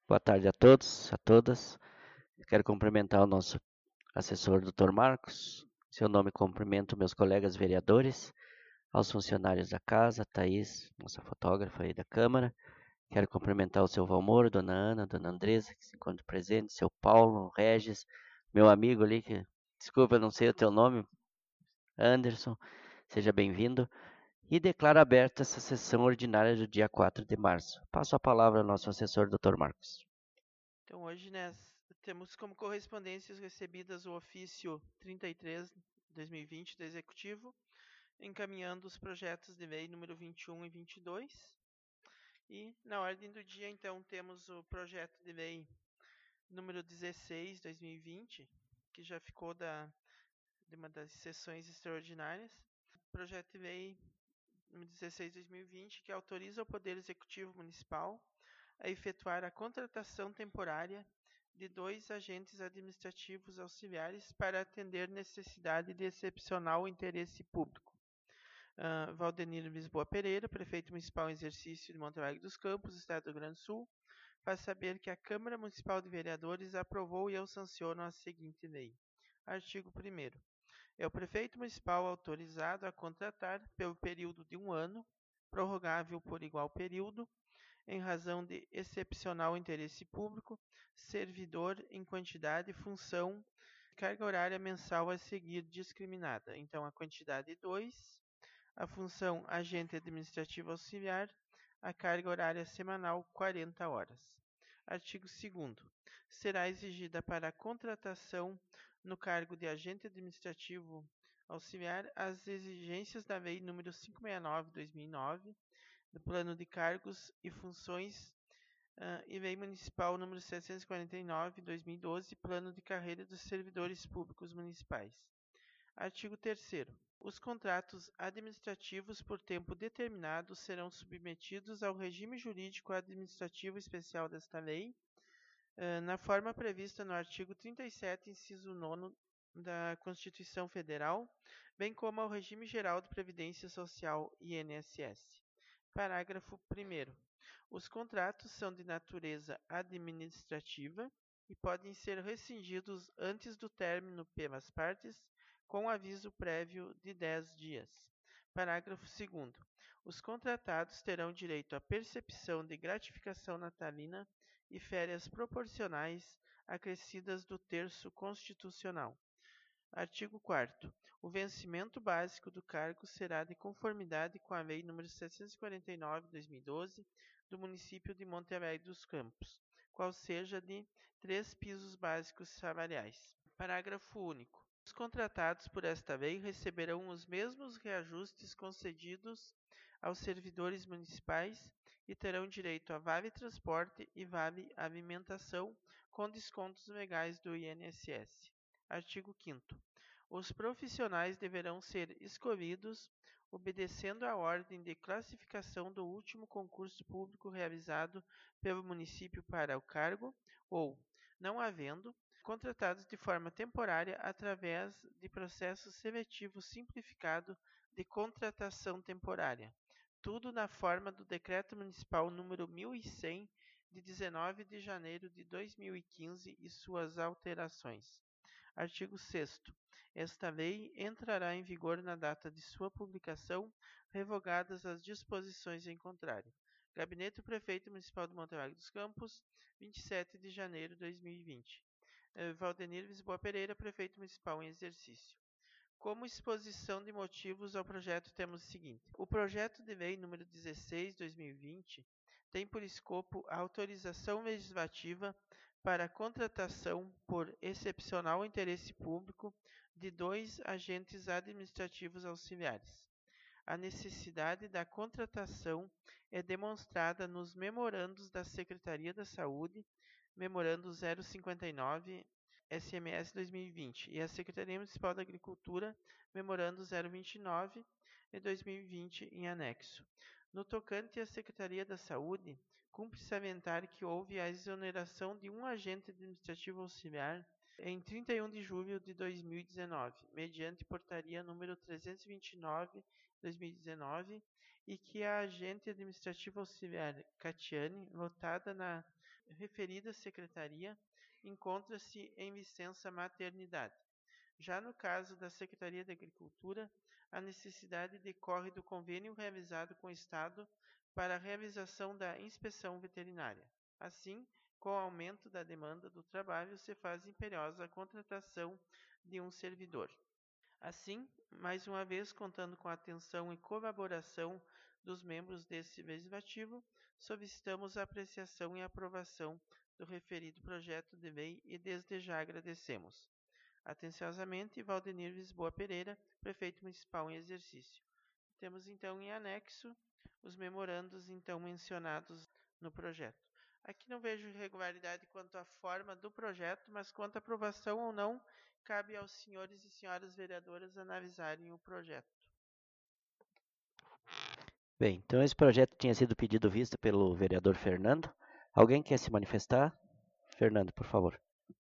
Boa tarde a todos, a todas. Quero cumprimentar o nosso assessor, Dr. Marcos. Em seu nome, cumprimento meus colegas vereadores, aos funcionários da casa, Thaís, nossa fotógrafa aí da Câmara. Quero cumprimentar o seu Valmor, Dona Ana, Dona Andresa, que se encontram presentes, seu Paulo, o Regis, meu amigo ali, que, desculpa, eu não sei o teu nome, Anderson, seja bem-vindo. E declaro aberta essa sessão ordinária do dia 4 de março. Passo a palavra ao nosso assessor, Dr. Marcos. Então, hoje, né, temos como correspondências recebidas o ofício 33/2020 do Executivo, encaminhando os projetos de lei número 21 e 22. E, na ordem do dia, então, temos o projeto de lei número 16/2020, que já ficou de uma das sessões extraordinárias. Projeto de lei número 16/2020, que autoriza o Poder Executivo Municipal a efetuar a contratação temporária de 2 agentes administrativos auxiliares para atender necessidade de excepcional interesse público. Valdenir Lisboa Pereira, prefeito municipal em exercício de Monte Alegre dos Campos, Estado do Rio Grande do Sul, faz saber que a Câmara Municipal de Vereadores aprovou e eu sanciono a seguinte lei. Artigo 1º. É o prefeito municipal autorizado a contratar, pelo período de 1 ano, prorrogável por igual período, em razão de excepcional interesse público, servidor em quantidade, função, carga horária mensal a seguir discriminada. Então, a quantidade 2, a função agente administrativo auxiliar, a carga horária semanal 40 horas. Artigo 2º. Será exigida para a contratação no cargo de agente administrativo auxiliar as exigências da Lei nº 569/2009, do Plano de Cargos e Funções e Lei Municipal nº 749/2012, Plano de Carreira dos Servidores Públicos Municipais. Artigo 3º. Os contratos administrativos por tempo determinado serão submetidos ao regime jurídico administrativo especial desta lei, na forma prevista no artigo 37, inciso 9 da Constituição Federal, bem como ao regime geral de Previdência Social, INSS. Parágrafo 1º. Os contratos são de natureza administrativa e podem ser rescindidos antes do término pelas partes, com aviso prévio de 10 dias. Parágrafo 2º. Os contratados terão direito à percepção de gratificação natalina e férias proporcionais acrescidas do terço constitucional. Artigo 4º. O vencimento básico do cargo será de conformidade com a Lei nº 749/2012 do município de Monte Alegre dos Campos, qual seja de 3 pisos básicos salariais. Parágrafo único. Os contratados por esta lei receberão os mesmos reajustes concedidos aos servidores municipais e terão direito a vale transporte e vale alimentação com descontos legais do INSS. Artigo 5º. Os profissionais deverão ser escolhidos obedecendo à ordem de classificação do último concurso público realizado pelo município para o cargo ou, não havendo, contratados de forma temporária através de processo seletivo simplificado de contratação temporária. Tudo na forma do Decreto Municipal número 1100, de 19 de janeiro de 2015 e suas alterações. Artigo 6º. Esta lei entrará em vigor na data de sua publicação, revogadas as disposições em contrário. Gabinete do Prefeito Municipal de Monte Alegre dos Campos, 27 de janeiro de 2020. Valdenir Lisboa Pereira, Prefeito Municipal em exercício. Como exposição de motivos ao projeto, temos o seguinte. O projeto de lei número 16/2020 tem por escopo a autorização legislativa para a contratação por excepcional interesse público de 2 agentes administrativos auxiliares. A necessidade da contratação é demonstrada nos memorandos da Secretaria da Saúde, memorando 059 SMS 2020, e a Secretaria Municipal da Agricultura, memorando 029 de 2020 em anexo. No tocante à Secretaria da Saúde, cumpre salientar que houve a exoneração de um agente administrativo auxiliar em 31 de julho de 2019, mediante portaria número 329/2019, e que a agente administrativo auxiliar Catiane, lotada na referida secretaria encontra-se em licença maternidade. Já no caso da Secretaria de Agricultura, a necessidade decorre do convênio realizado com o Estado para a realização da inspeção veterinária. Assim, com o aumento da demanda do trabalho, se faz imperiosa a contratação de um servidor. Assim, mais uma vez, contando com a atenção e colaboração dos membros desse legislativo, solicitamos a apreciação e aprovação do referido projeto de lei e desde já agradecemos. Atenciosamente, Valdenir Lisboa Pereira, Prefeito Municipal em exercício. Temos então em anexo os memorandos então mencionados no projeto. Aqui não vejo irregularidade quanto à forma do projeto, mas quanto à aprovação ou não, cabe aos senhores e senhoras vereadoras analisarem o projeto. Bem, então esse projeto tinha sido pedido vista pelo vereador Fernando. Alguém quer se manifestar? Fernando, por favor.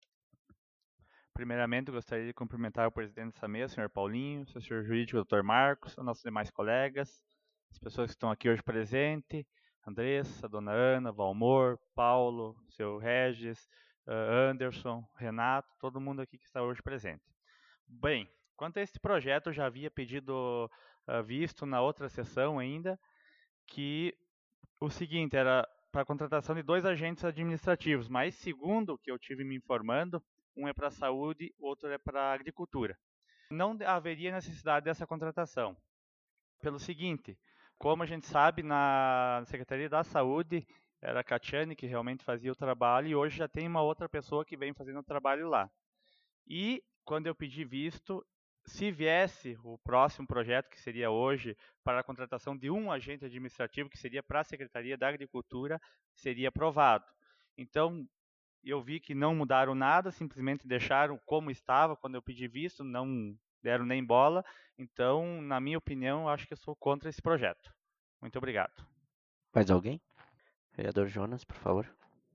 Primeiramente, gostaria de cumprimentar o presidente dessa mesa, o senhor Paulinho, o assessor jurídico, o Dr. Marcos, os nossos demais colegas, as pessoas que estão aqui hoje presentes, Andressa, Dona Ana, Valmor, Paulo, o seu Regis, Anderson, Renato, todo mundo aqui que está hoje presente. Bem, quanto a este projeto, eu já havia pedido visto na outra sessão ainda, que o seguinte, era para a contratação de 2 agentes administrativos, mas segundo o que eu tive me informando, um é para a saúde, outro é para a agricultura. Não haveria necessidade dessa contratação. Pelo seguinte, como a gente sabe, na Secretaria da Saúde, era a Catiane que realmente fazia o trabalho e hoje já tem uma outra pessoa que vem fazendo o trabalho lá. E quando eu pedi visto, se viesse o próximo projeto, que seria hoje, para a contratação de um agente administrativo, que seria para a Secretaria da Agricultura, seria aprovado. Então, eu vi que não mudaram nada, simplesmente deixaram como estava quando eu pedi visto, não deram nem bola. Então, na minha opinião, acho que eu sou contra esse projeto. Muito obrigado. Mais alguém? Vereador Jonas, por favor.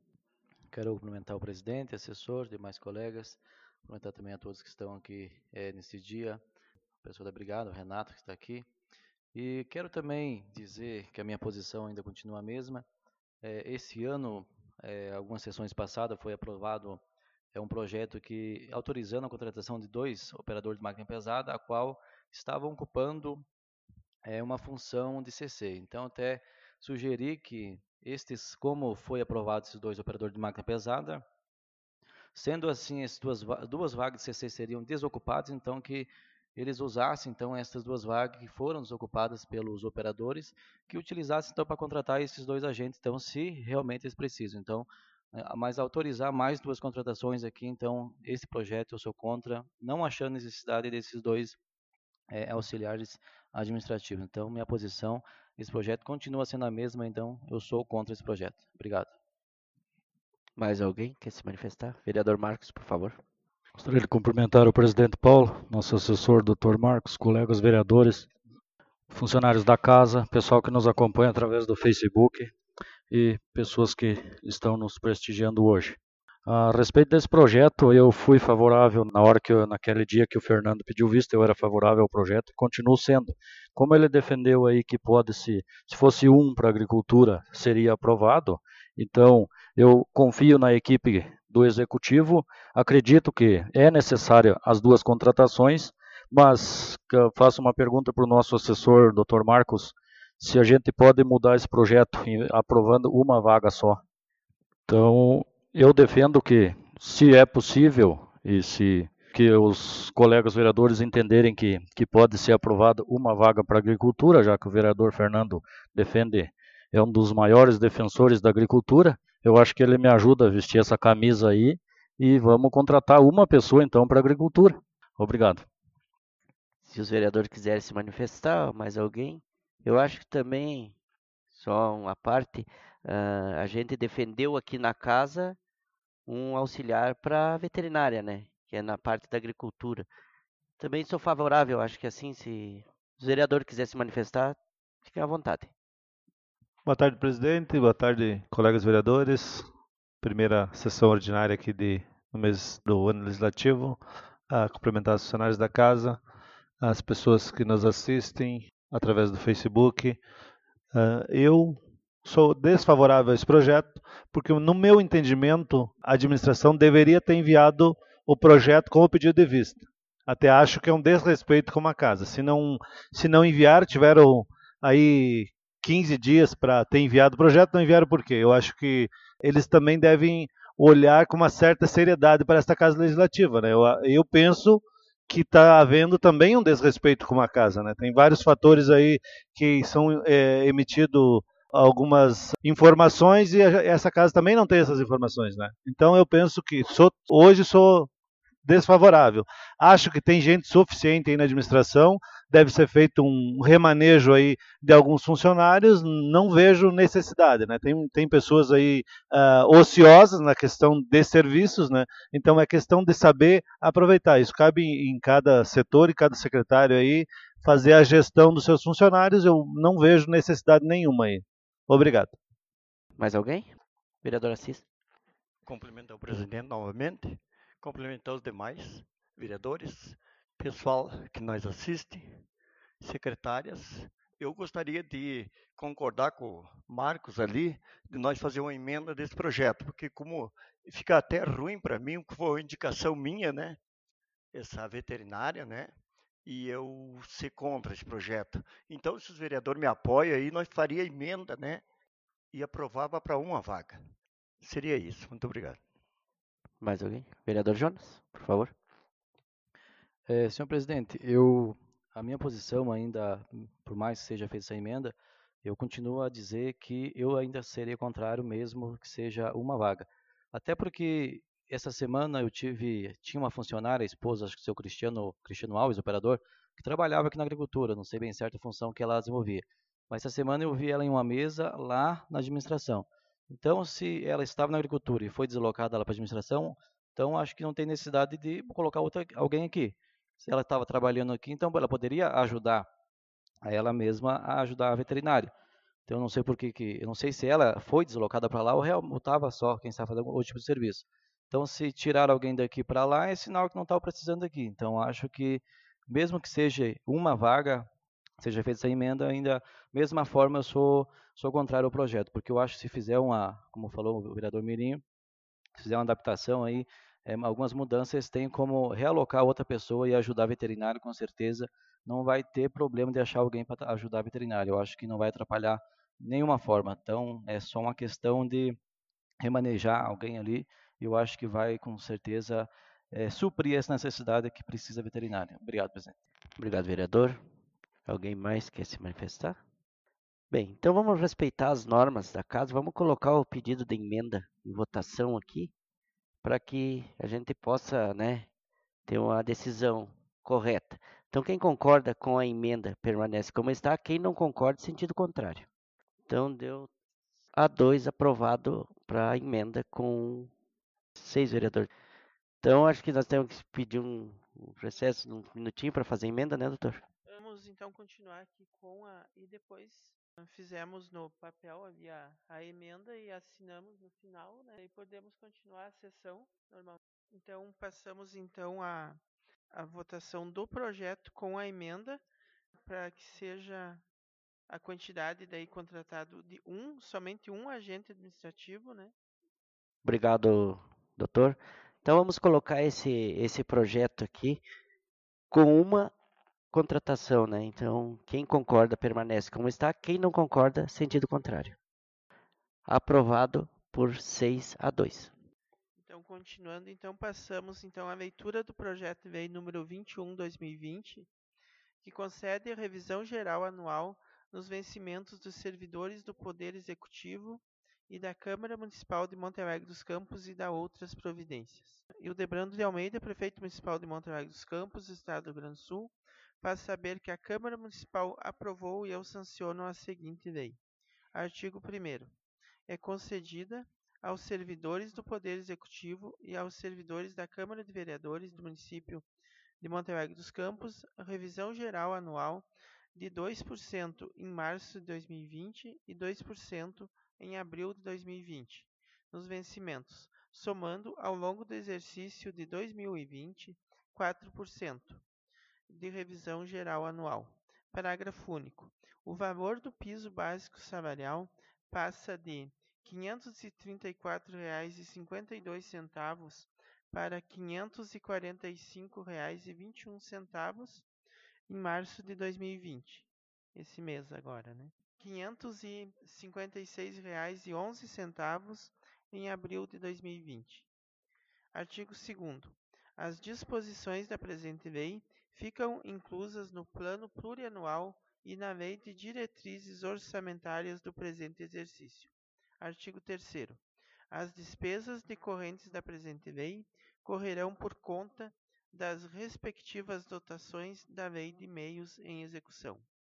Quero cumprimentar o presidente, assessor, demais colegas, cumprimentar também a todos que estão aqui nesse dia, o pessoal da Brigada, o Renato que está aqui. E quero também dizer que a minha posição ainda continua a mesma. Esse ano, algumas sessões passadas, foi aprovado um projeto que autorizando a contratação de 2 operadores de máquina pesada, a qual estavam ocupando uma função de CC. Então, até sugeri que como foi aprovado esses 2 operadores de máquina pesada, sendo assim, essas duas vagas de CC seriam desocupadas, então que eles usassem então essas 2 vagas que foram desocupadas pelos operadores, que utilizassem então para contratar esses 2 agentes, então se realmente eles precisam. Então, mas autorizar mais 2 contratações aqui, então esse projeto eu sou contra, não achando necessidade desses 2 auxiliares administrativos. Então, minha posição, esse projeto continua sendo a mesma, então eu sou contra esse projeto. Obrigado. Mais alguém quer se manifestar? Vereador Marcos, por favor. Gostaria de cumprimentar o presidente Paulo, nosso assessor, Dr. Marcos, colegas vereadores, funcionários da casa, pessoal que nos acompanha através do Facebook e pessoas que estão nos prestigiando hoje. A respeito desse projeto, eu fui favorável naquele dia que o Fernando pediu visto, eu era favorável ao projeto e continuo sendo. Como ele defendeu aí que se fosse para a agricultura, seria aprovado, então eu confio na equipe do Executivo, acredito que é necessária as 2 contratações, mas eu faço uma pergunta para o nosso assessor, Dr. Marcos, se a gente pode mudar esse projeto aprovando uma vaga só. Então, eu defendo que, se é possível, e que os colegas vereadores entenderem que pode ser aprovada uma vaga para a agricultura, já que o vereador Fernando é um dos maiores defensores da agricultura, eu acho que ele me ajuda a vestir essa camisa aí e vamos contratar uma pessoa então para a agricultura. Obrigado. Se os vereadores quiserem se manifestar, mais alguém? Eu acho que também, só uma parte, a gente defendeu aqui na casa um auxiliar para veterinária, né? Que é na parte da agricultura. Também sou favorável, acho que assim, se os vereadores quiserem se manifestar, fiquem à vontade. Boa tarde, presidente. Boa tarde, colegas vereadores. Primeira sessão ordinária aqui no mês do ano legislativo. Cumprimentar os funcionários da casa, as pessoas que nos assistem através do Facebook. Eu sou desfavorável a esse projeto, porque no meu entendimento, a administração deveria ter enviado o projeto com o pedido de vista. Até acho que é um desrespeito com a casa. Se não enviar, tiveram aí 15 dias para ter enviado o projeto, não enviaram por quê? Eu acho que eles também devem olhar com uma certa seriedade para esta casa legislativa, né? Eu penso que está havendo também um desrespeito com a casa, né? Tem vários fatores aí que são emitidos algumas informações e essa casa também não tem essas informações, né? Então eu penso que hoje sou desfavorável. Acho que tem gente suficiente aí na administração, deve ser feito um remanejo aí de alguns funcionários, não vejo necessidade, né? Tem pessoas aí ociosas na questão de serviços, né? Então é questão de saber aproveitar. Isso cabe em cada setor e cada secretário aí fazer a gestão dos seus funcionários. Eu não vejo necessidade nenhuma aí. Obrigado. Mais alguém? Vereador Assis. Cumprimentar o presidente novamente, cumprimentar os demais vereadores, pessoal que nos assiste, secretárias. Eu gostaria de concordar com o Marcos ali, de nós fazer uma emenda desse projeto, porque como fica até ruim para mim, que foi uma indicação minha, né? Essa veterinária, né? E eu ser contra esse projeto. Então, se os vereadores me apoiam aí, nós faria emenda, né? E aprovava para uma vaga. Seria isso. Muito obrigado. Mais alguém? Vereador Jonas, por favor. Senhor presidente, a minha posição ainda, por mais que seja feita essa emenda, eu continuo a dizer que eu ainda seria contrário mesmo que seja uma vaga. Até porque essa semana eu tinha uma funcionária, a esposa, acho que o seu Cristiano Alves, operador, que trabalhava aqui na agricultura, não sei bem certo a função que ela desenvolvia. Mas essa semana eu vi ela em uma mesa lá na administração. Então, se ela estava na agricultura e foi deslocada lá para a administração, então acho que não tem necessidade de colocar alguém aqui. Se ela estava trabalhando aqui, então ela poderia ajudar a ela mesma a ajudar a veterinária. Então eu não sei eu não sei se ela foi deslocada para lá ou estava só, quem sabe, fazendo outro tipo de serviço. Então se tirar alguém daqui para lá é sinal que não estava precisando aqui. Então acho que mesmo que seja uma vaga, seja feita essa emenda, ainda mesma forma eu sou contrário ao projeto, porque eu acho que se fizer como falou o vereador Mirinho, se fizer uma adaptação aí, algumas mudanças tem como realocar outra pessoa e ajudar a veterinário, com certeza não vai ter problema de achar alguém para ajudar a veterinário. Eu acho que não vai atrapalhar nenhuma forma. Então, é só uma questão de remanejar alguém ali. E eu acho que vai, com certeza, suprir essa necessidade que precisa a veterinária. Obrigado, presidente. Obrigado, vereador. Alguém mais quer se manifestar? Bem, então vamos respeitar as normas da casa. Vamos colocar o pedido de emenda em votação aqui, para que a gente possa, né, ter uma decisão correta. Então, quem concorda com a emenda permanece como está, quem não concorda, sentido contrário. Então, deu A2 aprovado para a emenda com 6 vereadores. Então, acho que nós temos que pedir um recesso, um minutinho para fazer a emenda, né, doutor? Vamos então continuar aqui e depois fizemos no papel ali a emenda e assinamos no final, né? E podemos continuar a sessão normal. Então passamos então a votação do projeto com a emenda para que seja a quantidade daí contratado de somente um agente administrativo, né? Obrigado, doutor. Então vamos colocar esse projeto aqui com uma contratação, né? Então, quem concorda permanece como está, quem não concorda, sentido contrário. Aprovado por 6-2. Então, continuando, então passamos então à leitura do projeto de lei número 21/2020, que concede a revisão geral anual nos vencimentos dos servidores do Poder Executivo e da Câmara Municipal de Monte Alegre dos Campos e da outras providências. Hildebrando de Almeida, prefeito municipal de Monte Alegre dos Campos, Estado do Rio Grande do Sul, faz saber que a Câmara Municipal aprovou e eu sanciono a seguinte lei. Artigo 1º. É concedida aos servidores do Poder Executivo e aos servidores da Câmara de Vereadores do município de Monte Alegre dos Campos a revisão geral anual de 2% em março de 2020 e 2% em abril de 2020, nos vencimentos, somando ao longo do exercício de 2020, 4% de revisão geral anual. Parágrafo único. O valor do piso básico salarial passa de R$ 534,52 para R$ 545,21 em março de 2020, esse mês agora, né? R$ 556,11 em abril de 2020. Artigo 2º. As disposições da presente lei ficam inclusas no Plano Plurianual e na Lei de Diretrizes Orçamentárias do presente exercício. Artigo 3º. As despesas decorrentes da presente lei correrão por conta das respectivas dotações da Lei de Meios em execução.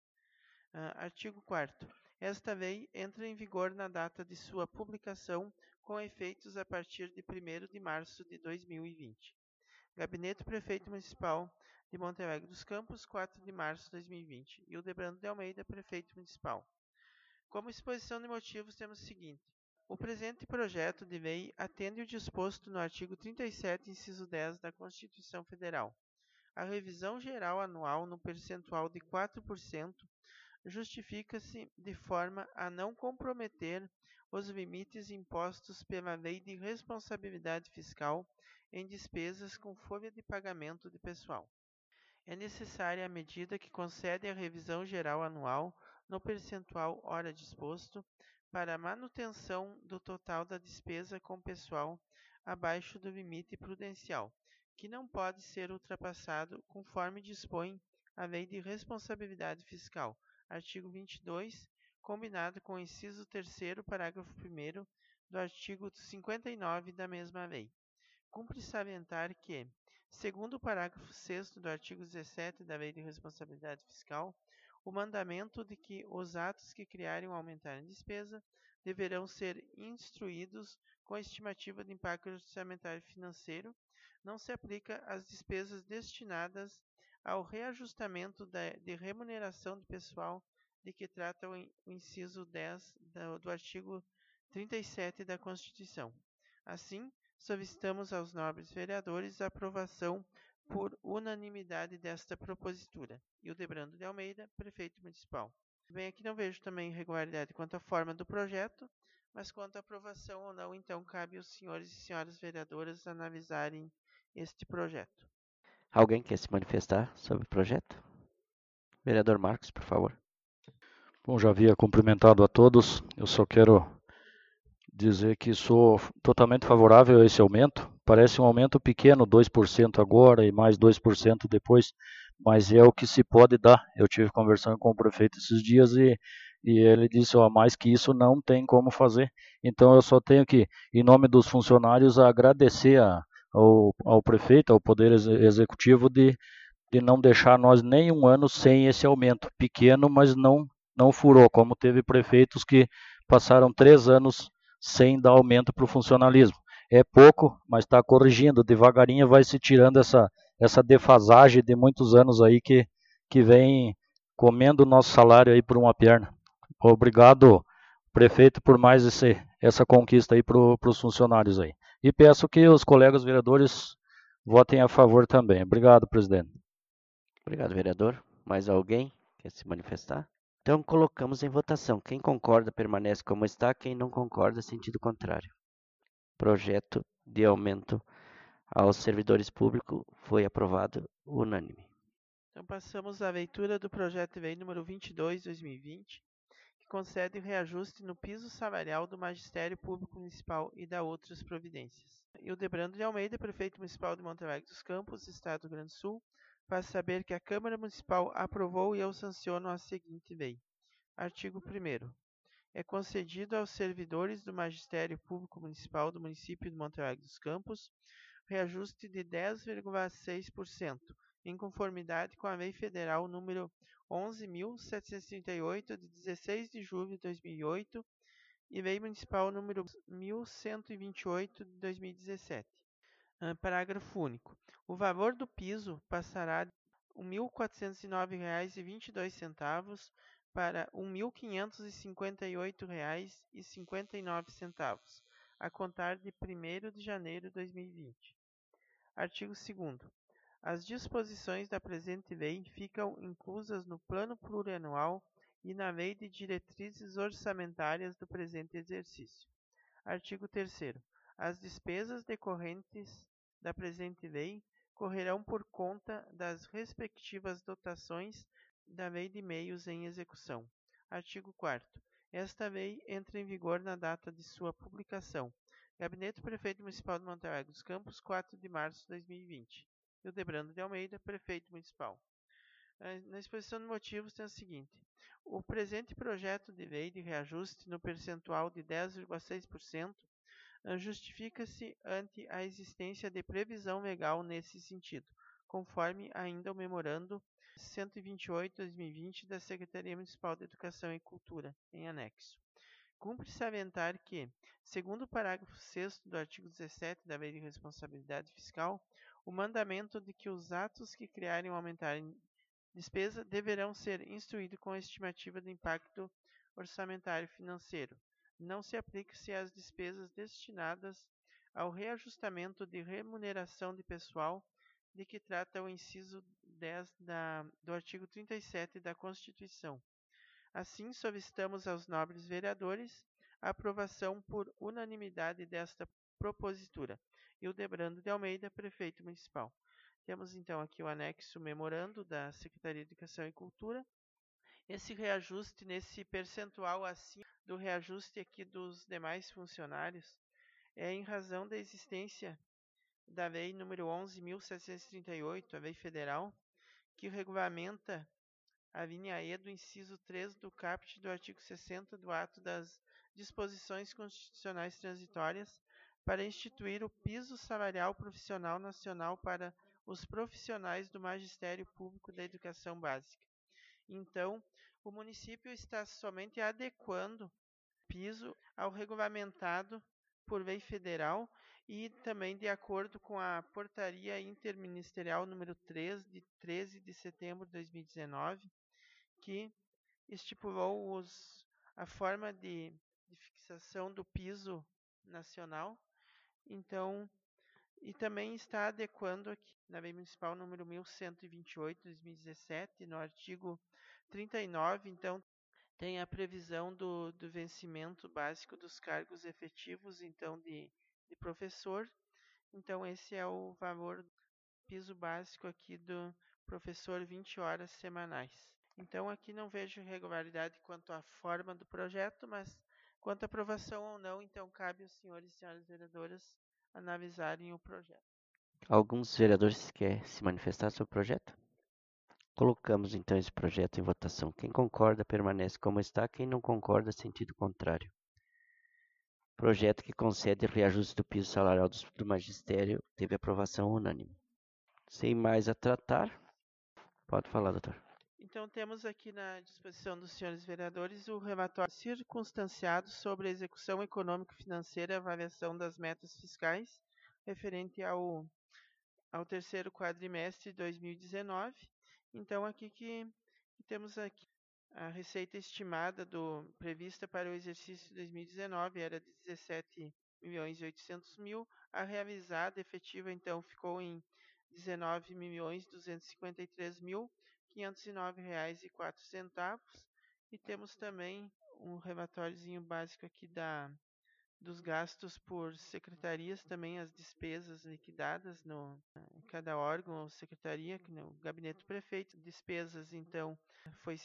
Artigo 4º. Esta lei entra em vigor na data de sua publicação, com efeitos a partir de 1º de março de 2020. Gabinete Prefeito Municipal de Monte Alegre dos Campos, 4 de março de 2020. Hildebrando de Almeida, Prefeito Municipal. Como exposição de motivos, temos o seguinte. O presente projeto de lei atende o disposto no artigo 37, inciso 10 da Constituição Federal. A revisão geral anual no percentual de 4% justifica-se de forma a não comprometer os limites impostos pela Lei de Responsabilidade Fiscal em despesas com folha de pagamento de pessoal. É necessária a medida que concede a revisão geral anual no percentual ora disposto para a manutenção do total da despesa com pessoal abaixo do limite prudencial, que não pode ser ultrapassado conforme dispõe a Lei de Responsabilidade Fiscal, artigo 22, combinado com o inciso 3º, parágrafo 1º do artigo 59 da mesma lei. Cumpre salientar que, segundo o parágrafo 6º do artigo 17 da Lei de Responsabilidade Fiscal, o mandamento de que os atos que criarem ou aumentarem a despesa deverão ser instruídos com a estimativa de impacto orçamentário financeiro não se aplica às despesas destinadas ao reajustamento de remuneração do pessoal de que trata o inciso 10 do artigo 37 da Constituição. Assim, solicitamos aos nobres vereadores a aprovação por unanimidade desta propositura. Hildebrando de Almeida, Prefeito Municipal. Bem, aqui não vejo também irregularidade quanto à forma do projeto, mas quanto à aprovação ou não, então cabe aos senhores e senhoras vereadoras analisarem este projeto. Alguém quer se manifestar sobre o projeto? Vereador Marcos, por favor. Bom, já havia cumprimentado a todos. Eu só quero dizer que sou totalmente favorável a esse aumento. Parece um aumento pequeno, 2% agora e mais 2% depois, mas é o que se pode dar. Eu tive conversando com o prefeito esses dias e ele disse, mais que isso não tem como fazer. Então eu só tenho que, em nome dos funcionários, agradecer ao prefeito, ao Poder Executivo de não deixar nós nem um ano sem esse aumento. Pequeno, mas não furou, como teve prefeitos que passaram 3 anos sem dar aumento para o funcionalismo. É pouco, mas está corrigindo. Devagarinho vai se tirando essa defasagem de muitos anos aí que vem comendo o nosso salário aí por uma perna. Obrigado, prefeito, por mais essa conquista aí para os funcionários aí. E peço que os colegas vereadores votem a favor também. Obrigado, presidente. Obrigado, vereador. Mais alguém quer se manifestar? Então, colocamos em votação. Quem concorda permanece como está, quem não concorda, sentido contrário. Projeto de aumento aos servidores públicos foi aprovado unânime. Então, passamos à leitura do projeto de lei número 22/2020, que concede o reajuste no piso salarial do Magistério Público Municipal e da outras providências. Hildebrando de Almeida, Prefeito Municipal de Monte Alegre dos Campos, Estado do Rio Grande do Sul, faz saber que a Câmara Municipal aprovou e eu sanciono a seguinte lei. Artigo 1º. É concedido aos servidores do Magistério Público Municipal do município de Monte Alegre dos Campos reajuste de 10,6%, em conformidade com a Lei Federal número 11.738, de 16 de julho de 2008, e Lei Municipal número 1128, de 2017. Parágrafo único. O valor do piso passará de R$ 1.409,22 para R$ 1.558,59, a contar de 1º de janeiro de 2020. Artigo 2º. As disposições da presente lei ficam inclusas no Plano Plurianual e na Lei de Diretrizes Orçamentárias do presente exercício. Artigo 3º. As despesas decorrentes da presente lei correrão por conta das respectivas dotações da Lei de Meios em execução. Artigo 4º. Esta lei entra em vigor na data de sua publicação. Gabinete do Prefeito Municipal de Monte Alegre dos Campos, 4 de março de 2020. Hildebrando de Almeida, Prefeito Municipal. Na exposição de motivos tem o seguinte: o presente projeto de lei de reajuste no percentual de 10,6% justifica-se ante a existência de previsão legal nesse sentido, conforme ainda o memorando 128/2020 da Secretaria Municipal de Educação e Cultura, em anexo. Cumpre salientar que, segundo o parágrafo 6º do artigo 17 da Lei de Responsabilidade Fiscal, o mandamento de que os atos que criarem ou aumentarem despesa deverão ser instruídos com a estimativa de impacto orçamentário financeiro. Não se aplica-se às despesas destinadas ao reajustamento de remuneração de pessoal, de que trata o inciso 10 do artigo 37 da Constituição. Assim, solicitamos aos nobres vereadores a aprovação por unanimidade desta propositura. Hildebrando de Almeida, Prefeito Municipal. Temos então aqui o anexo memorando da Secretaria de Educação e Cultura. Esse reajuste nesse percentual acima do reajuste aqui dos demais funcionários é em razão da existência da Lei número 11.738, a Lei Federal, que regulamenta a linha E do inciso 3 do caput do artigo 60 do ato das disposições constitucionais transitórias para instituir o piso salarial profissional nacional para os profissionais do Magistério Público da Educação Básica. Então, o município está somente adequando o piso ao regulamentado por lei federal e também de acordo com a Portaria Interministerial número 3, de 13 de setembro de 2019, que estipulou a forma de fixação do piso nacional. Então, e também está adequando aqui na Lei Municipal número 1128 de 2017, no artigo 39, então tem a previsão do vencimento básico dos cargos efetivos, então de professor. Então esse é o valor piso básico aqui do professor, 20 horas semanais. Então aqui não vejo irregularidade quanto à forma do projeto, mas quanto à aprovação ou não, então cabe aos senhores e senhoras vereadoras analisarem o projeto. Alguns vereadores querem se manifestar sobre o projeto? Colocamos então esse projeto em votação. Quem concorda permanece como está, quem não concorda, sentido contrário. Projeto que concede reajuste do piso salarial do magistério teve aprovação unânime. Sem mais a tratar, pode falar, doutor. Então temos aqui na disposição dos senhores vereadores o relatório circunstanciado sobre a execução econômico-financeira e avaliação das metas fiscais referente ao terceiro quadrimestre de 2019. Então aqui que temos aqui a receita estimada prevista para o exercício de 2019 era de 17.800.000, a realizada efetiva então ficou em R$ 19.253.509,04, e temos também um relatóriozinho básico aqui dos gastos por secretarias, também as despesas liquidadas em cada órgão ou secretaria, que no gabinete do prefeito. Despesas, então, foi R$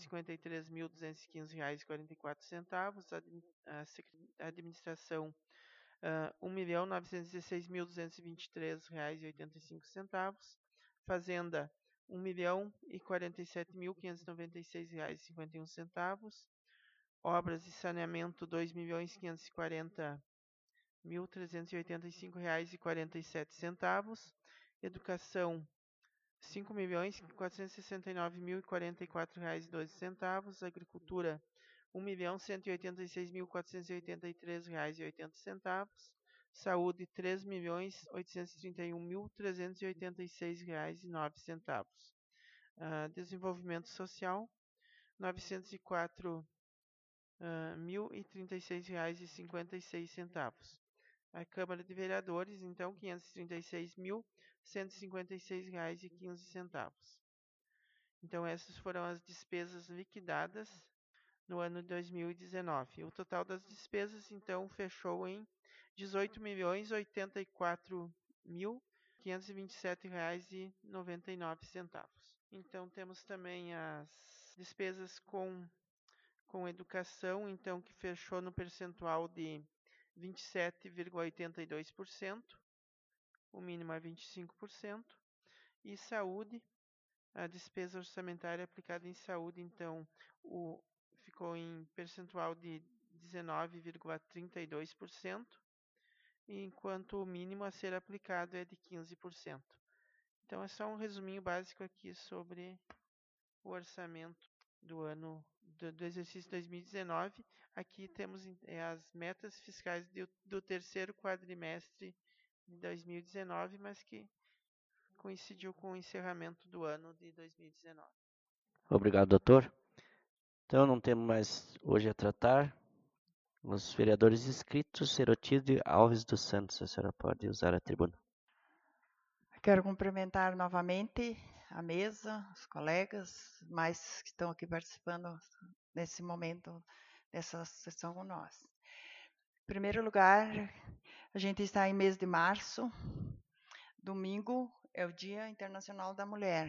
653.215,44, a administração R$ 1.916.223,85, Fazenda R$ 1.047.596,51, Obras e Saneamento, R$ 2.540.385,47. Educação, R$ 5.469.044,12. Agricultura, R$ 1.186.483,80. Saúde, R$ 3.831.386,09. Desenvolvimento Social, R$ 904.036,56. A Câmara de Vereadores, então, R$ 536.156,15. Então, essas foram as despesas liquidadas no ano de 2019. O total das despesas, então, fechou em R$ 18.084.527,99. Então, temos também as despesas com educação, então, que fechou no percentual de 27,82%, o mínimo é 25%, e saúde, a despesa orçamentária aplicada em saúde, então, ficou em percentual de 19,32%, enquanto o mínimo a ser aplicado é de 15%. Então, é só um resuminho básico aqui sobre o orçamento do ano do exercício 2019. Aqui temos as metas fiscais do terceiro quadrimestre de 2019, mas que coincidiu com o encerramento do ano de 2019. Obrigado, doutor. Então, não temos mais hoje a tratar. Os vereadores inscritos, Serotilde Alves dos Santos, a senhora pode usar a tribuna. Quero cumprimentar novamente a mesa, os colegas, mais que estão aqui participando nesse momento, dessa sessão com nós. Em primeiro lugar, a gente está em mês de março. Domingo é o Dia Internacional da Mulher.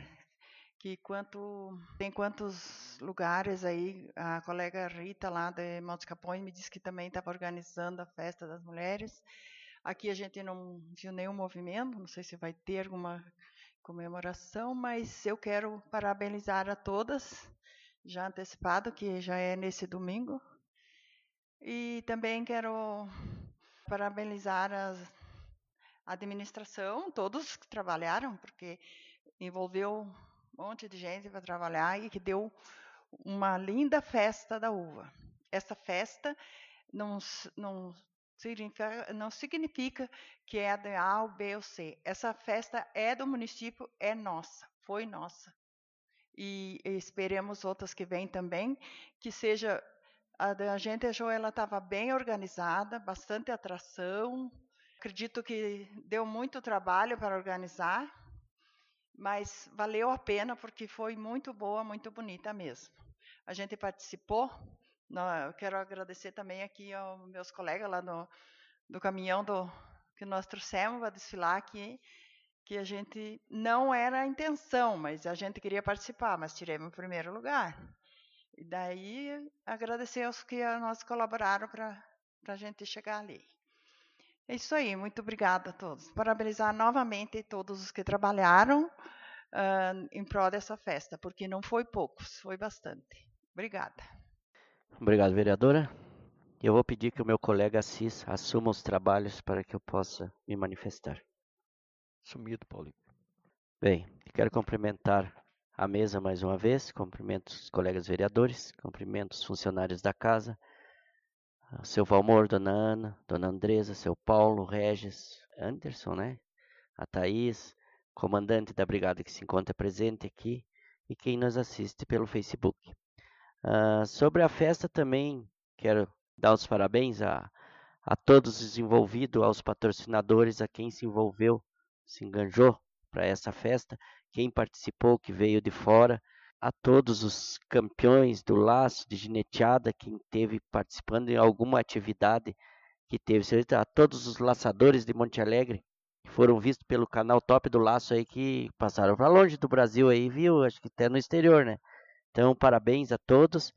Tem quantos lugares aí, a colega Rita lá de Montes Capões me disse que também estava organizando a festa das mulheres. Aqui a gente não viu nenhum movimento, não sei se vai ter alguma comemoração, mas eu quero parabenizar a todas, já antecipado, que já é nesse domingo. E também quero parabenizar a administração, todos que trabalharam, porque envolveu um monte de gente para trabalhar e que deu uma linda festa da uva. Essa festa não significa que é de A ou B ou C. Essa festa é do município, é nossa, foi nossa. E esperemos outras que vêm também, que seja... A gente achou ela estava bem organizada, bastante atração. Acredito que deu muito trabalho para organizar, mas valeu a pena porque foi muito boa, muito bonita mesmo. A gente participou. Eu quero agradecer também aqui aos meus colegas lá do caminhão que nós trouxemos para desfilar aqui, que a gente não era a intenção, mas a gente queria participar, mas tiramos o primeiro lugar. E daí agradecer aos que nós colaboraram para a gente chegar ali. É isso aí, muito obrigada a todos. Parabenizar novamente todos os que trabalharam em prol dessa festa, porque não foi poucos, foi bastante. Obrigada. Obrigado, vereadora. Eu vou pedir que o meu colega Assis assuma os trabalhos para que eu possa me manifestar. Sumido, Paulinho. Bem, quero cumprimentar a mesa mais uma vez, cumprimento os colegas vereadores, cumprimento os funcionários da casa, seu Valmor, dona Ana, dona Andresa, seu Paulo, Regis, Anderson, né? A Thaís, comandante da brigada que se encontra presente aqui e quem nos assiste pelo Facebook. Sobre a festa também quero dar os parabéns a todos os envolvidos, aos patrocinadores, a quem se envolveu, se enganjou para essa festa, quem participou, que veio de fora, a todos os campeões do laço, de gineteada, quem esteve participando em alguma atividade que teve, a todos os laçadores de Monte Alegre, que foram vistos pelo canal Top do Laço aí, que passaram para longe do Brasil aí, viu? Acho que até no exterior, né? Então, parabéns a todos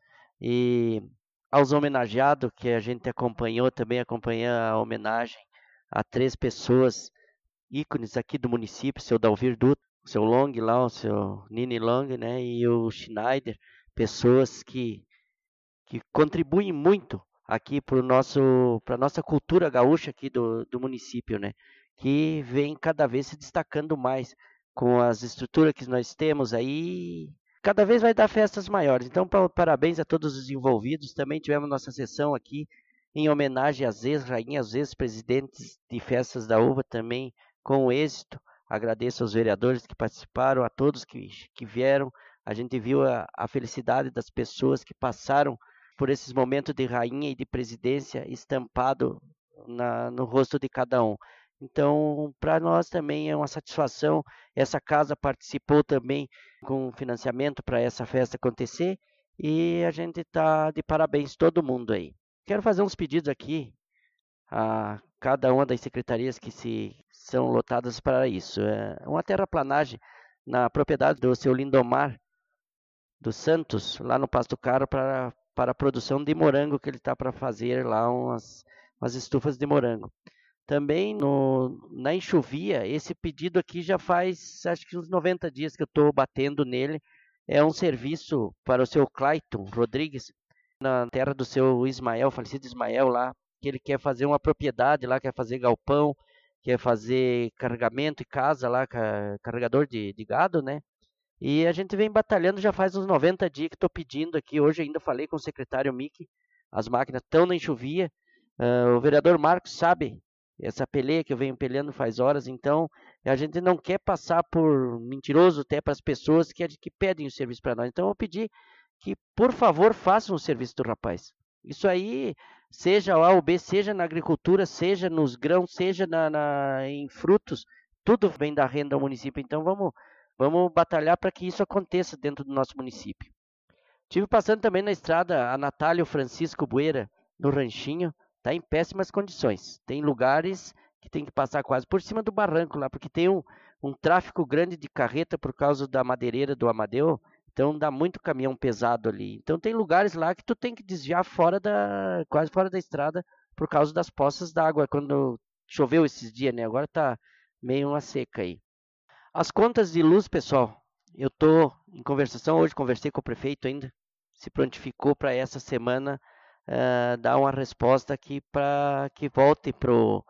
e aos homenageados que a gente acompanhou, também acompanhou a homenagem a 3 pessoas ícones aqui do município, o seu Dalvir Dutra, o seu Long lá, o seu Nini Long, né, e o Schneider, pessoas que contribuem muito aqui para a nossa cultura gaúcha aqui do município, né, que vem cada vez se destacando mais com as estruturas que nós temos aí, cada vez vai dar festas maiores. Então, parabéns a todos os envolvidos. Também tivemos nossa sessão aqui em homenagem às ex-rainhas, aos ex-presidentes de festas da uva também, com êxito. Agradeço aos vereadores que participaram, a todos que vieram. A gente viu a felicidade das pessoas que passaram por esses momentos de rainha e de presidência estampado no rosto de cada um. Então, para nós também é uma satisfação. Essa casa participou também com financiamento para essa festa acontecer e a gente está de parabéns todo mundo aí. Quero fazer uns pedidos aqui a cada uma das secretarias que são lotadas para isso. Uma terraplanagem na propriedade do seu Lindomar dos Santos, lá no Pasto Caro, para a produção de morango que ele está para fazer lá, umas estufas de morango. Também na enxovia, esse pedido aqui já faz acho que uns 90 dias que eu estou batendo nele. É um serviço para o seu Clayton Rodrigues, na terra do seu Ismael, falecido Ismael lá, que ele quer fazer uma propriedade lá, quer fazer galpão, quer fazer carregamento e casa lá, carregador de gado, né? E a gente vem batalhando já faz uns 90 dias que estou pedindo aqui. Hoje ainda falei com o secretário Mickey, as máquinas estão na enxovia. O vereador Marcos sabe essa peleia que eu venho peleando faz horas, então a gente não quer passar por mentiroso até para as pessoas que pedem o serviço para nós. Então eu vou pedir que, por favor, façam o serviço do rapaz. Isso aí, seja A ou B, seja na agricultura, seja nos grãos, seja em frutos, tudo vem da renda ao município. Então vamos batalhar para que isso aconteça dentro do nosso município. Tive passando também na estrada a Natália Francisco Bueira, no Ranchinho, está em péssimas condições. Tem lugares que tem que passar quase por cima do barranco lá, porque tem um tráfego grande de carreta por causa da madeireira do Amadeu, então dá muito caminhão pesado ali. Então tem lugares lá que tu tem que desviar quase fora da estrada por causa das poças d'água, quando choveu esses dias, né? Agora está meio uma seca aí. As contas de luz, pessoal, eu estou em conversação, hoje conversei com o prefeito ainda, se prontificou para essa semana dar uma resposta aqui para que volte para o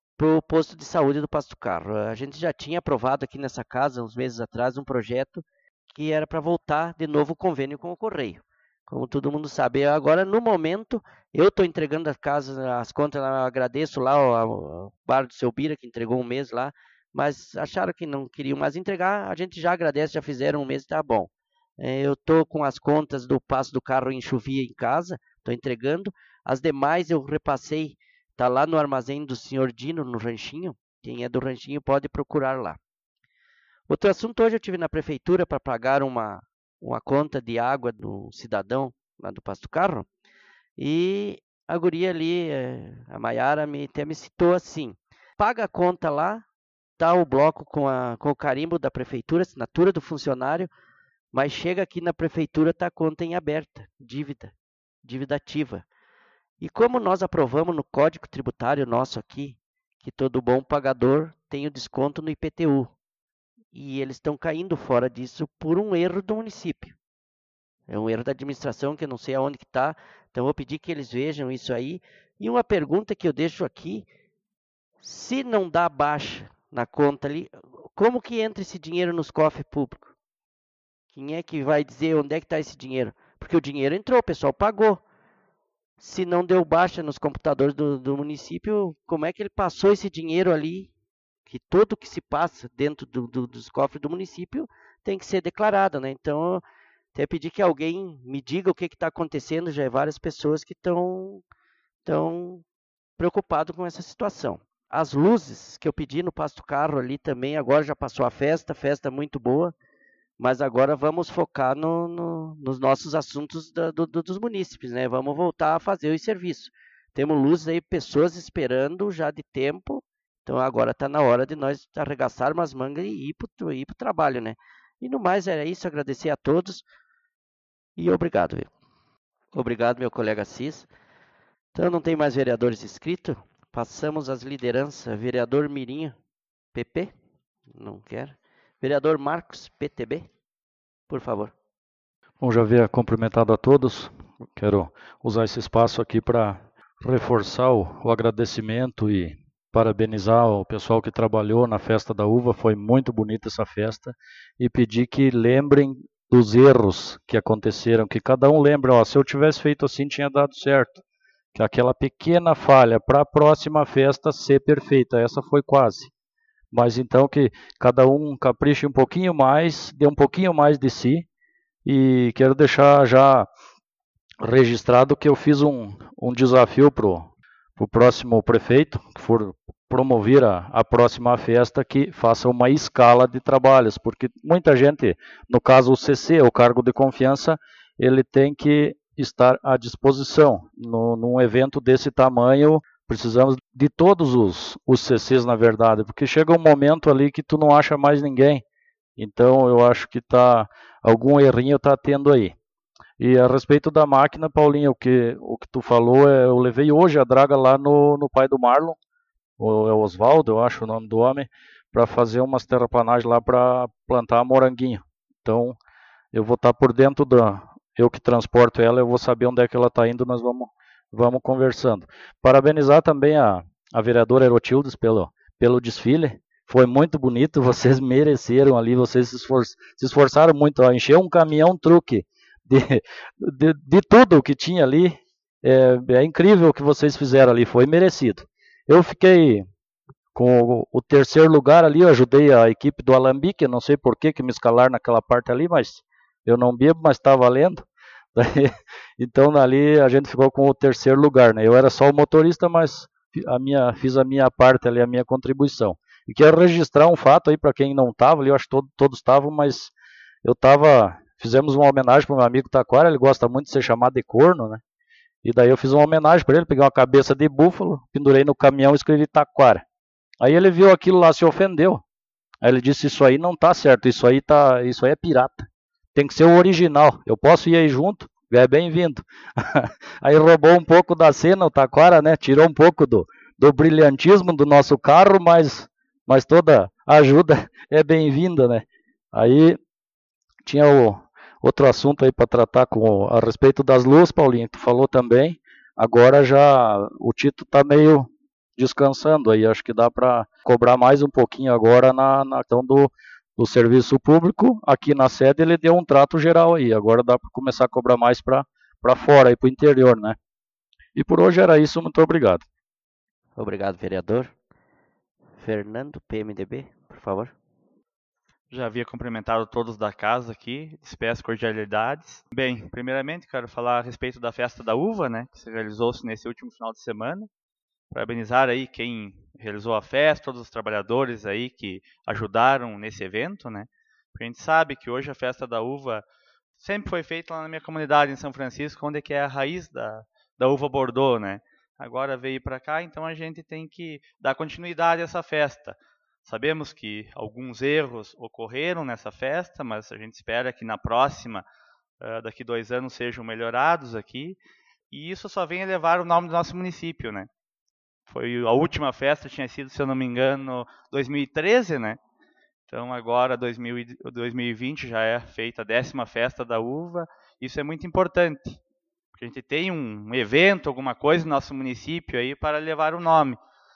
posto de saúde do Pasto Carro. A gente já tinha aprovado aqui nessa casa, uns meses atrás, um projeto que era para voltar de novo o convênio com o Correio. Como todo mundo sabe, agora no momento eu estou entregando as contas, eu agradeço lá ao bar do seu Bira, que entregou um mês lá, mas acharam que não queriam mais entregar, a gente já agradece, já fizeram um mês e está bom. Eu estou com as contas do passo do carro em enxovia em casa, estou entregando. As demais eu repassei, está lá no armazém do senhor Dino, no Ranchinho. Quem é do Ranchinho pode procurar lá. Outro assunto, hoje eu estive na prefeitura para pagar uma conta de água do cidadão lá do Pasto Carro, e a guria ali, a Maiara, até me citou assim: paga a conta lá, tá o bloco com o carimbo da prefeitura, assinatura do funcionário, mas chega aqui na prefeitura, tá a conta em aberta, dívida ativa. E como nós aprovamos no Código Tributário nosso aqui, que todo bom pagador tem o desconto no IPTU, e eles estão caindo fora disso por um erro do município. É um erro da administração que eu não sei aonde que está, então eu vou pedir que eles vejam isso aí. E uma pergunta que eu deixo aqui: se não dá baixa na conta ali, como que entra esse dinheiro nos cofres públicos? Quem é que vai dizer onde é que está esse dinheiro? Porque o dinheiro entrou, o pessoal pagou. Se não deu baixa nos computadores do município, como é que ele passou esse dinheiro ali? Que tudo que se passa dentro dos cofres do município tem que ser declarado, né? Então, até pedir que alguém me diga o que está acontecendo. Já é várias pessoas que estão preocupadas com essa situação. As luzes que eu pedi no Pasto Carro ali também, agora já passou a festa muito boa, mas agora vamos focar nos nossos assuntos dos munícipes, né? Vamos voltar a fazer os serviços. Temos luzes aí, pessoas esperando já de tempo, então agora está na hora de nós arregaçarmos as mangas e ir para o trabalho, né? E no mais era isso, agradecer a todos e obrigado. Obrigado, meu colega Cis. Então não tem mais vereadores inscritos, passamos às lideranças. Vereador Mirinho, PP? Não quer. Vereador Marcos, PTB, por favor. Bom, já havia cumprimentado a todos. Quero usar esse espaço aqui para reforçar o agradecimento e parabenizar o pessoal que trabalhou na festa da uva. Foi muito bonita essa festa. E pedir que lembrem dos erros que aconteceram, que cada um lembre, se eu tivesse feito assim tinha dado certo. Que aquela pequena falha para a próxima festa ser perfeita, essa foi quase. Mas então que cada um capriche um pouquinho mais, dê um pouquinho mais de si. E quero deixar já registrado que eu fiz um desafio para o próximo prefeito, que for promover a próxima festa, que faça uma escala de trabalhos, porque muita gente, no caso o CC, o cargo de confiança, ele tem que estar à disposição. Num evento desse tamanho, precisamos de todos os CCs, na verdade, porque chega um momento ali que tu não acha mais ninguém. Então, eu acho que algum errinho está tendo aí. E a respeito da máquina, Paulinho, o que tu falou, eu levei hoje a draga lá no pai do Marlon, é o Oswaldo, eu acho o nome do homem, para fazer umas terraplanagens lá para plantar moranguinho. Então, eu vou estar por dentro eu que transporto ela, eu vou saber onde é que ela está indo, nós vamos conversando. Parabenizar também a vereadora Erotildes pelo desfile, foi muito bonito, vocês mereceram ali, vocês se esforçaram muito, encher um caminhão truque de tudo que tinha ali, é incrível o que vocês fizeram ali, foi merecido. Eu fiquei com o terceiro lugar ali, eu ajudei a equipe do Alambique, não sei por que me escalaram naquela parte ali, mas eu não bebo, mas está valendo. Então ali a gente ficou com o terceiro lugar, né? Eu era só o motorista, mas fiz a minha parte ali, a minha contribuição. E quero registrar um fato aí para quem não estava ali, eu acho que todos estavam, mas eu estava, fizemos uma homenagem para o meu amigo Taquara, ele gosta muito de ser chamado de corno, né? E daí eu fiz uma homenagem para ele, peguei uma cabeça de búfalo, pendurei no caminhão e escrevi Taquara. Aí ele viu aquilo lá, se ofendeu. Aí ele disse, isso aí não tá certo, isso aí é pirata. Tem que ser o original. Eu posso ir aí junto? É bem-vindo. Aí roubou um pouco da cena, o Taquara, né? Tirou um pouco do brilhantismo do nosso carro, mas toda ajuda é bem-vinda, né? Aí tinha outro assunto aí para tratar a respeito das luzes, Paulinho, tu falou também. Agora já o Tito tá meio descansando aí, acho que dá para cobrar mais um pouquinho agora na questão do serviço público. Aqui na sede ele deu um trato geral aí, agora dá para começar a cobrar mais para fora, aí para o interior, né? E por hoje era isso, muito obrigado. Obrigado, vereador. Fernando, PMDB, por favor. Já havia cumprimentado todos da casa aqui, despeço cordialidades. Bem, primeiramente quero falar a respeito da festa da uva, né, que se realizou-se nesse último final de semana. Parabenizar aí quem realizou a festa, todos os trabalhadores aí que ajudaram nesse evento, né. Porque a gente sabe que hoje a festa da uva sempre foi feita lá na minha comunidade em São Francisco, onde é a raiz da uva Bordeaux, né. Agora veio para cá, então a gente tem que dar continuidade a essa festa. Sabemos que alguns erros ocorreram nessa festa, mas a gente espera que na próxima, daqui 2 anos, sejam melhorados aqui. E isso só vem elevar o nome do nosso município, né? A última festa tinha sido, se eu não me engano, 2013, né? Então agora, 2020, já é feita a 10ª festa da uva. Isso é muito importante, porque a gente tem um evento, alguma coisa no nosso município aí para levar o nome.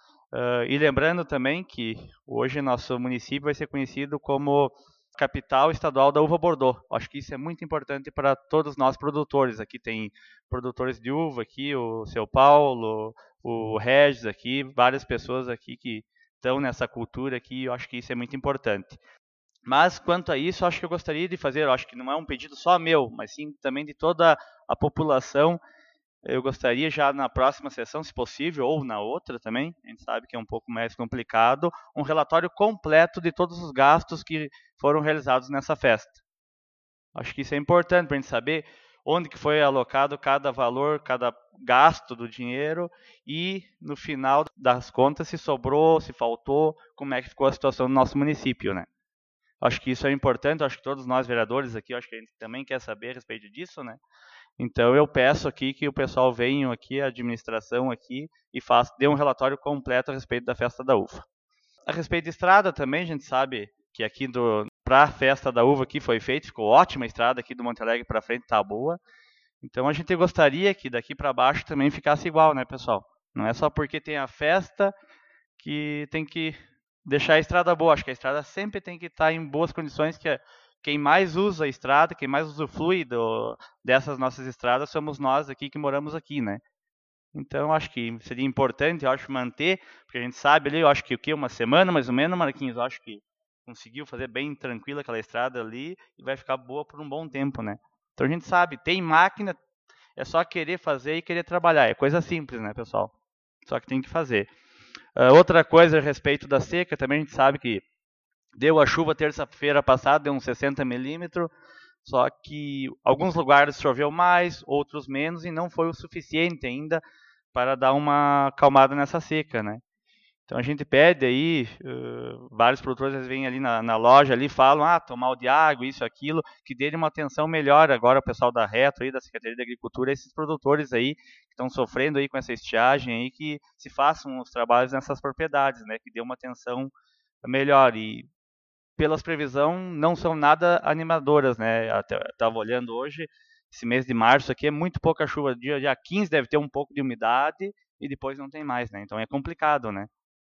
E lembrando também que hoje nosso município vai ser conhecido como capital estadual da uva Bordeaux. Acho que isso é muito importante para todos nós produtores. Aqui tem produtores de uva, aqui o seu Paulo, o Regis aqui, várias pessoas aqui que estão nessa cultura aqui. Eu acho que isso é muito importante. Mas quanto a isso, acho que eu gostaria de fazer, eu acho que não é um pedido só meu, mas sim também de toda a população. Eu gostaria já na próxima sessão, se possível, ou na outra também, a gente sabe que é um pouco mais complicado, um relatório completo de todos os gastos que foram realizados nessa festa. Acho que isso é importante para a gente saber onde que foi alocado cada valor, cada gasto do dinheiro e no final das contas se sobrou, se faltou, como é que ficou a situação do nosso município, né? Acho que isso é importante, acho que todos nós vereadores aqui, acho que a gente também quer saber a respeito disso, né? Então eu peço aqui que o pessoal venha aqui, a administração aqui, e dê um relatório completo a respeito da festa da uva. A respeito de estrada também, a gente sabe que aqui para a festa da uva aqui foi feito, ficou ótima a estrada aqui do Monte Alegre para frente, tá boa. Então a gente gostaria que daqui para baixo também ficasse igual, né, pessoal? Não é só porque tem a festa que tem que deixar a estrada boa. Acho que a estrada sempre tem que estar em boas condições, que quem mais usa a estrada, quem mais usufrui dessas nossas estradas somos nós aqui que moramos aqui, né? Então, acho que seria importante, eu acho, manter, porque a gente sabe ali, eu acho que uma semana mais ou menos, Marquinhos, eu acho que conseguiu fazer bem tranquila aquela estrada ali e vai ficar boa por um bom tempo, né? Então a gente sabe, tem máquina, é só querer fazer e querer trabalhar, é coisa simples, né, pessoal? Só que tem que fazer. Outra coisa a respeito da seca, também a gente sabe que deu a chuva terça-feira passada, deu uns 60 milímetros, só que alguns lugares choveu mais, outros menos, e não foi o suficiente ainda para dar uma acalmada nessa seca, né? Então a gente pede aí, vários produtores às vezes vêm ali na loja ali, falam, tomar de água, isso, aquilo, que dê uma atenção melhor agora o pessoal da Retro aí, da Secretaria da Agricultura, esses produtores aí que estão sofrendo aí com essa estiagem aí, que se façam os trabalhos nessas propriedades, né, que dê uma atenção melhor. E pelas previsões não são nada animadoras, né? Estava olhando hoje, esse mês de março aqui é muito pouca chuva, dia 15 deve ter um pouco de umidade e depois não tem mais, né? Então é complicado, né?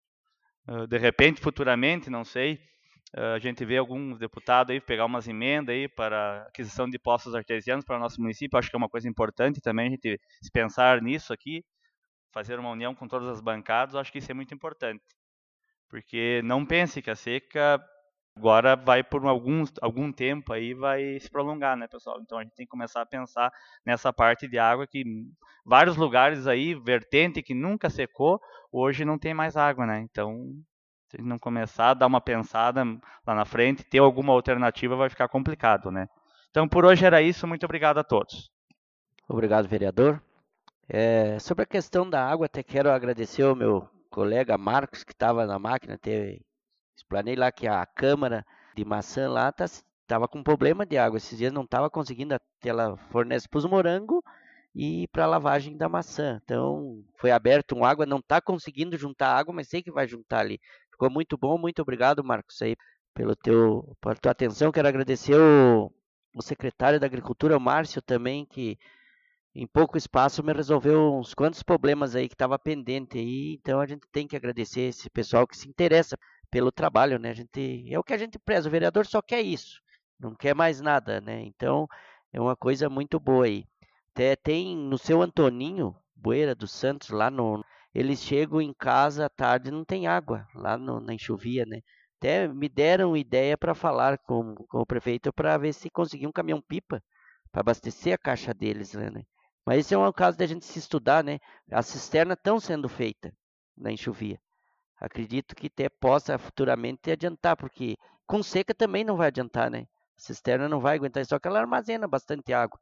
De repente, futuramente, não sei, a gente vê alguns deputados aí pegar umas emendas aí para aquisição de poços artesianos para o nosso município. Acho que é uma coisa importante também a gente pensar nisso aqui, fazer uma união com todas as bancadas. Acho que isso é muito importante, porque não pense que a seca agora vai por algum tempo aí, vai se prolongar, né, pessoal? Então a gente tem que começar a pensar nessa parte de água que vários lugares aí, vertente que nunca secou, hoje não tem mais água, né? Então, se a gente não começar a dar uma pensada lá na frente, ter alguma alternativa, vai ficar complicado, né? Então, por hoje era isso. Muito obrigado a todos. Obrigado, vereador. Sobre a questão da água, até quero agradecer ao meu colega Marcos, que estava na máquina. Explanei lá que a câmara de maçã lá estava com problema de água. Esses dias não estava conseguindo, ela fornece para os morangos e para a lavagem da maçã. Então, foi aberto uma água, não está conseguindo juntar água, mas sei que vai juntar ali. Ficou muito bom, muito obrigado, Marcos, aí, pela tua atenção. Quero agradecer o secretário da Agricultura, o Márcio, também, que em pouco espaço me resolveu uns quantos problemas aí que estava pendente aí. Então, a gente tem que agradecer esse pessoal que se interessa pelo trabalho, né? É o que a gente preza, o vereador só quer isso, não quer mais nada, né? Então, é uma coisa muito boa aí. Até tem no seu Antoninho Bueira dos Santos, eles chegam em casa à tarde, não tem água, lá na enxovia, né? Até me deram ideia para falar com o prefeito para ver se conseguir um caminhão-pipa para abastecer a caixa deles, né? Mas esse é um caso da gente se estudar, né? As cisternas estão sendo feitas na enxovia. Acredito que até possa futuramente adiantar, porque com seca também não vai adiantar, né? A cisterna não vai aguentar, só que ela armazena bastante água.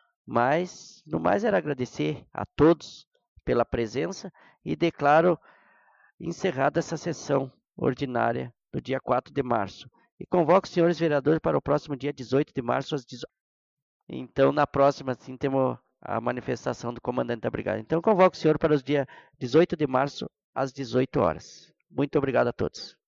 Mas, no mais, era agradecer a todos pela presença e declaro encerrada essa sessão ordinária do dia 4 de março. E convoco os senhores vereadores para o próximo dia 18 de março às 18 horas. Então, na próxima, sim, temos a manifestação do comandante da brigada. Então, convoco o senhor para os dias 18 de março às 18 horas. Muito obrigado a todos.